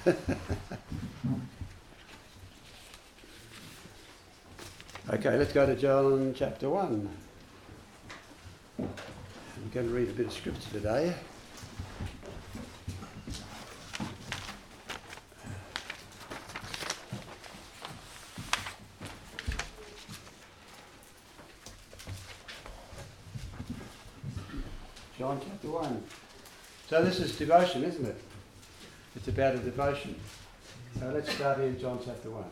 Okay, let's go to John chapter 1. I'm going to read a bit of scripture today. John chapter 1. So this is devotion, isn't it? It's about a devotion. So let's start in John chapter 1.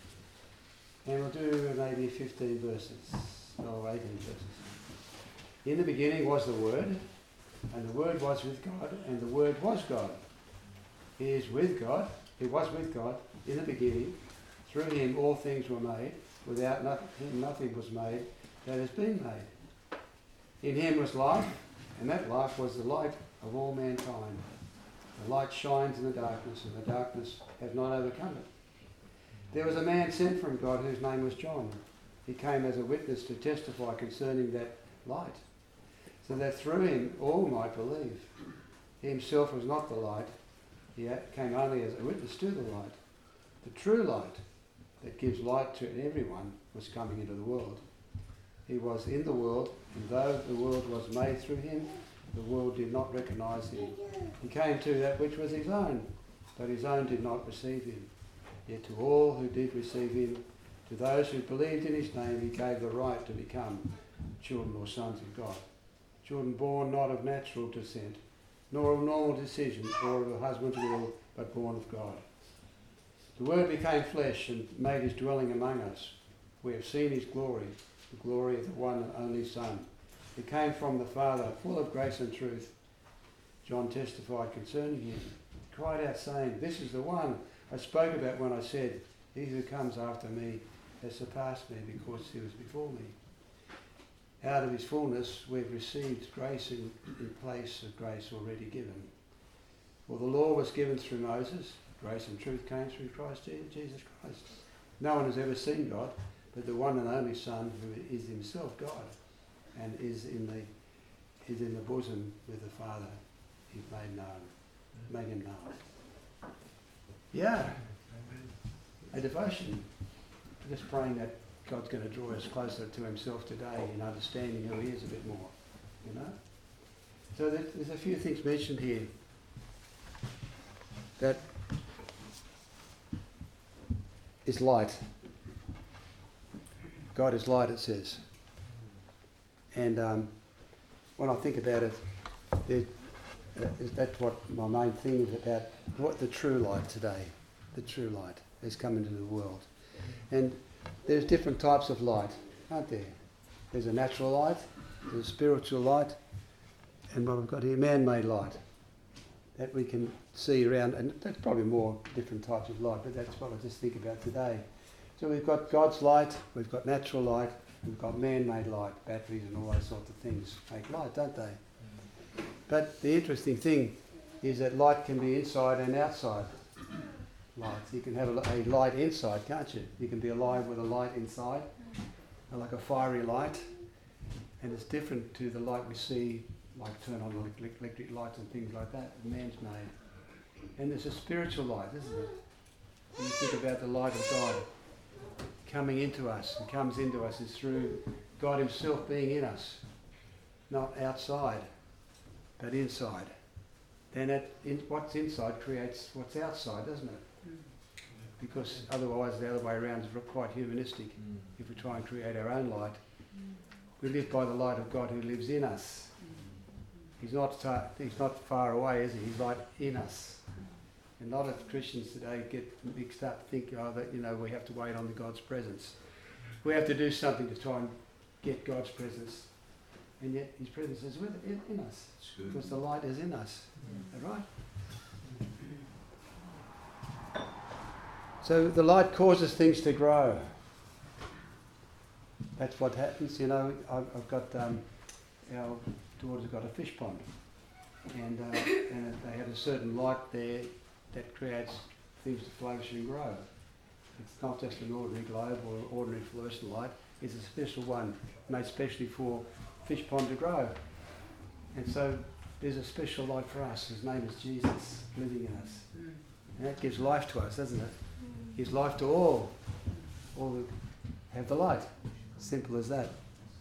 And we'll do maybe 15 verses, or 18 verses. In the beginning was the Word, and the Word was with God, and the Word was God. He is with God, he was with God in the beginning. Through him all things were made. Without him nothing was made that has been made. In him was life, and that life was the light of all mankind. The light shines in the darkness, and the darkness has not overcome it. There was a man sent from God whose name was John. He came as a witness to testify concerning that light, so that through him all might believe. He himself was not the light. He came only as a witness to the light. The true light that gives light to everyone was coming into the world. He was in the world, and though the world was made through him, the world did not recognize him. He came to that which was his own, but his own did not receive him. Yet to all who did receive him, to those who believed in his name, he gave the right to become children or sons of God. Children born not of natural descent, nor of normal decision, or of a husband's will, but born of God. The Word became flesh and made his dwelling among us. We have seen his glory, the glory of the one and only Son. He came from the Father, full of grace and truth. John testified concerning him, cried out saying, "This is the one I spoke about when I said, he who comes after me has surpassed me because he was before me." Out of his fullness we've received grace in place of grace already given. For the law was given through Moses, grace and truth came through Christ Jesus Christ. No one has ever seen God, but the one and only Son, who is himself God, and is in the bosom with the Father. He's made him known. Yeah, a devotion. Just praying that God's going to draw us closer to himself today in understanding who he is a bit more, you know. So there's a few things mentioned here. That is light. God is light, it says. And when I think about it, that's what my main thing is about. What the true light today, the true light has come into the world. And there's different types of light, aren't there? There's a natural light, there's a spiritual light, and what I've got here, man-made light that we can see around, and there's probably more different types of light, but that's what I just think about today. So we've got God's light, we've got natural light, we've got man-made light, batteries and all those sorts of things make light, don't they? But the interesting thing is that light can be inside and outside light. You can have a light inside, can't you? You can be alive with a light inside, like a fiery light, and it's different to the light we see, like turn on electric lights and things like that, man's made. And there's a spiritual light, isn't it? When you think about the light of God coming into us and comes into us is through God himself being in us, not outside, but inside. Then what's inside creates what's outside, doesn't it? Because otherwise the other way around is quite humanistic. If we try and create our own light, we live by the light of God who lives in us. He's not far away, is he? He's right in us. And a lot of Christians today get mixed up, think that we have to wait on God's presence. We have to do something to try and get God's presence. And yet his presence is in us. Because the light is in us. Is that right? So the light causes things to grow. That's what happens. I've got, our daughter's got a fish pond. And they have a certain light there that creates things to flourish and grow. It's not just an ordinary globe or ordinary fluorescent light. It's a special one made specially for fish pond to grow. And so there's a special light for us. His name is Jesus living in us. And that gives life to us, doesn't it? Gives life to all. All who have the light. Simple as that.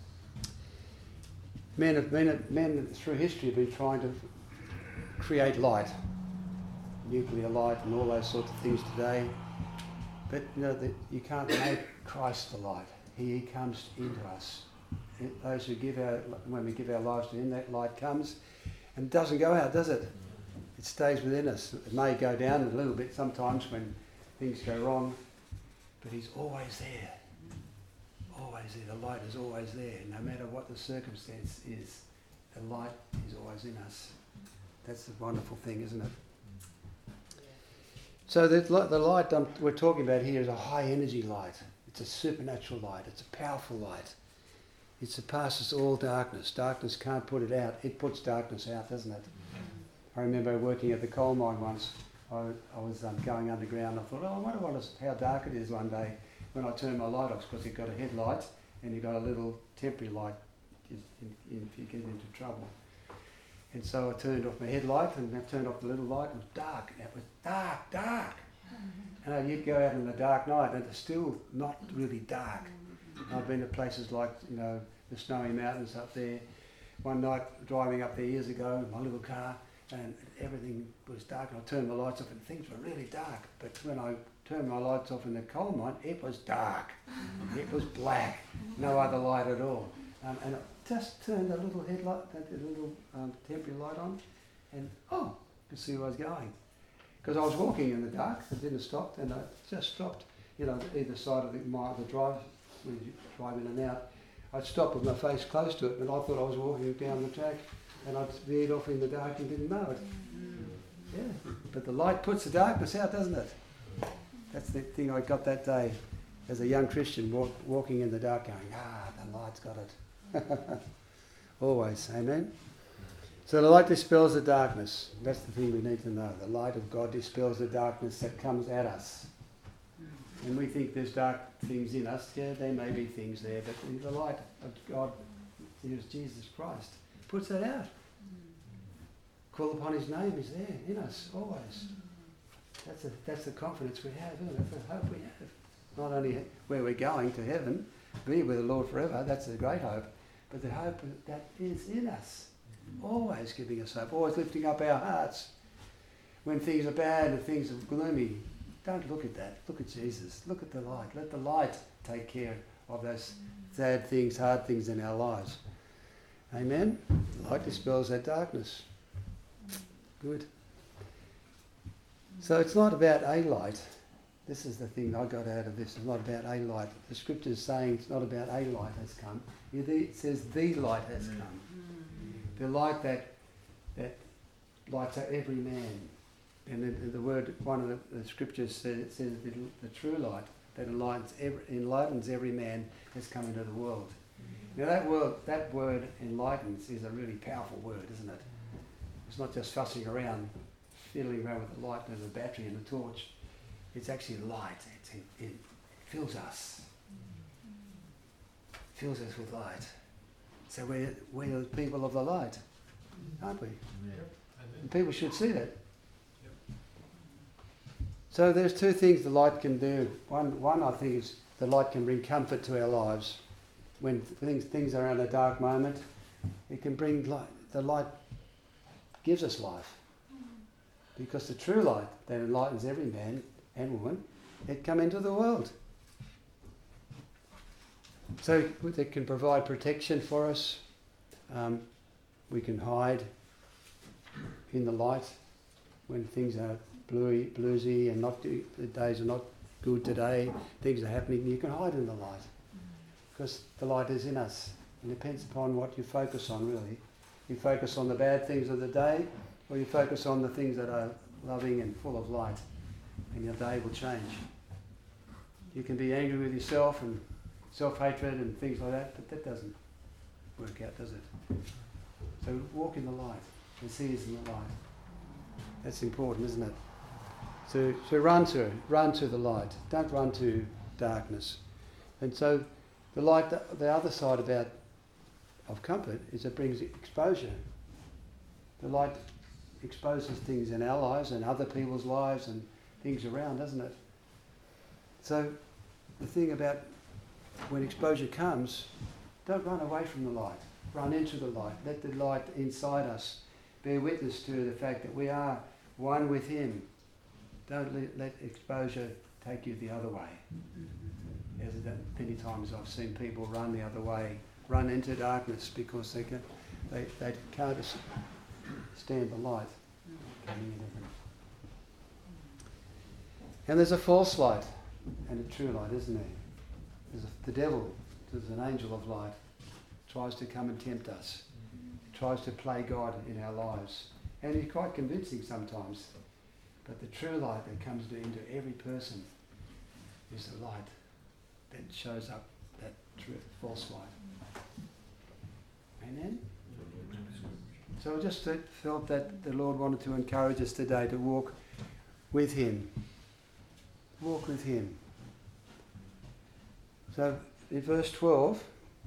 Men through history have been trying to create light. Nuclear light and all those sorts of things today. But you can't make Christ the light. He comes into us. Those who when we give our lives to Him, that light comes and doesn't go out, does it? It stays within us. It may go down a little bit sometimes when things go wrong, but He's always there. Always there. The light is always there. No matter what the circumstance is, the light is always in us. That's the wonderful thing, isn't it? So the light we're talking about here is a high energy light. It's a supernatural light. It's a powerful light. It surpasses all darkness. Darkness can't put it out. It puts darkness out, doesn't it? I remember working at the coal mine once. I was going underground. I thought, I wonder how dark it is one day when I turned my light off, because you've got a headlight and you've got a little temporary light if you get into trouble. And so I turned off my headlight and I turned off the little light. It was dark. It was dark. And you'd go out in the dark night and it's still not really dark. I've been to places like, the Snowy Mountains up there. One night driving up there years ago in my little car, and everything was dark, and I turned my lights off and things were really dark. But when I turned my lights off in the coal mine, it was dark. It was black. No other light at all. And I just turned the little headlight, the little temporary light on, and could see where I was going. Because I was walking in the dark, I didn't stop, and I just stopped, either side of the drive, when you drive in and out. I'd stop with my face close to it, and I thought I was walking down the track, and I'd veered off in the dark and didn't know it. Yeah, but the light puts the darkness out, doesn't it? That's the thing I got that day as a young Christian, walking in the dark going, the light's got it. Always, amen? So the light dispels the darkness. That's the thing we need to know. The light of God dispels the darkness that comes at us. And we think there's dark things in us. Yeah, there may be things there, but the light of God, who is Jesus Christ, puts that out. Call upon His name, He's there in us, always. That's the confidence we have, isn't it? That's the hope we have. Not only where we're going to heaven, be with the Lord forever, that's a great hope, but the hope that is in us, always giving us hope, always lifting up our hearts. When things are bad and things are gloomy, don't look at that. Look at Jesus. Look at the light. Let the light take care of those sad things, hard things in our lives. Amen? Light dispels that darkness. Good. So it's not about a light. This is the thing I got out of this. It's not about a light. The scripture is saying it's not about a light has come. It says the light has come. The light that lights up every man. And the word, one of the scriptures says the true light that enlightens every man has come into the world. Now that word enlightens is a really powerful word, isn't it? It's not just fussing around, fiddling around with the light and the battery and the torch. It's actually light. It fills us. Fills us with light. So we're the people of the light, aren't we? And people should see that. So there's two things the light can do. One I think is the light can bring comfort to our lives. When things are in a dark moment, it can bring light. The light gives us life. Because the true light that enlightens every man and woman, it come into the world. So it can provide protection for us. We can hide in the light when things are bluesy and the days are not good today, things are happening, you can hide in the light because the light is in us. It depends upon what you focus on, really. You focus on the bad things of the day, or you focus on the things that are loving and full of light, and your day will change. You can be angry with yourself and self-hatred and things like that, but that doesn't work out, does it? So walk in the light and see us in the light. That's important, isn't it? So run to the light. Don't run to darkness. And so the light, the other side of comfort is it brings exposure. The light exposes things in our lives and other people's lives and things around, doesn't it? So the thing about when exposure comes, don't run away from the light. Run into the light. Let the light inside us bear witness to the fact that we are one with Him. Don't let exposure take you the other way. As many times I've seen people run the other way, run into darkness because they can't stand the light coming into them. And there's a false light and a true light, isn't there? The devil, there's an angel of light, tries to come and tempt us. He tries to play God in our lives. And he's quite convincing sometimes. But the true light that comes into every person is the light that shows up, that true false light. Amen? So I just felt that the Lord wanted to encourage us today to walk with Him. Walk with Him. So in verse 12,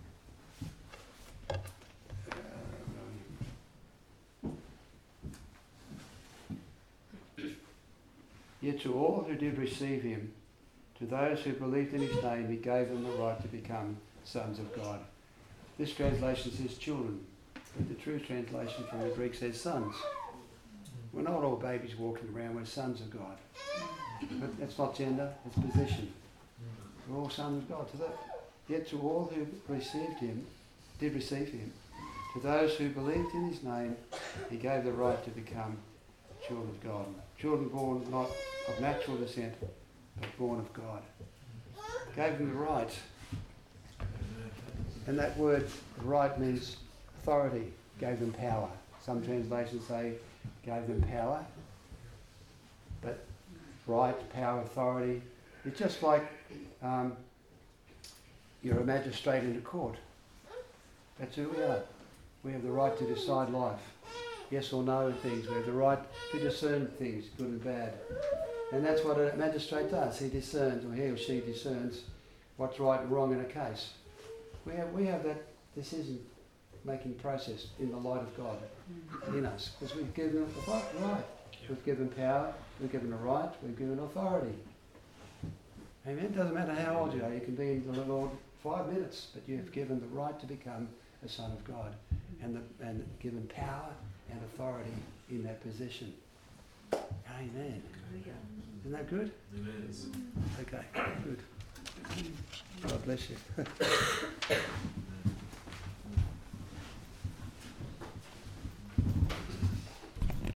yet to all who did receive Him, to those who believed in His name, He gave them the right to become sons of God. This translation says children, but the true translation from the Greek says sons. We're not all babies walking around, we're sons of God. But that's not gender, it's position. We're all sons of God. Yet to all who did receive Him, to those who believed in His name, He gave the right to become children of God. Children born not of natural descent, but born of God. Gave them the right. And that word right means authority. Gave them power. Some translations say gave them power. But right, power, authority. It's just like you're a magistrate in a court. That's who we are. We have the right to decide life. Yes or no things. We have the right to discern things, good and bad. And that's what a magistrate does. He discerns, or he or she discerns, what's right and wrong in a case. We have that decision-making process in the light of God in us, because we've given the right. We've given power, we've given a right, we've given authority. Amen? It doesn't matter how old you are. You can be in the Lord 5 minutes, but you have given the right to become a son of God, and given power and authority in that position. Amen. Isn't that good? Amen. Okay, good. God bless you.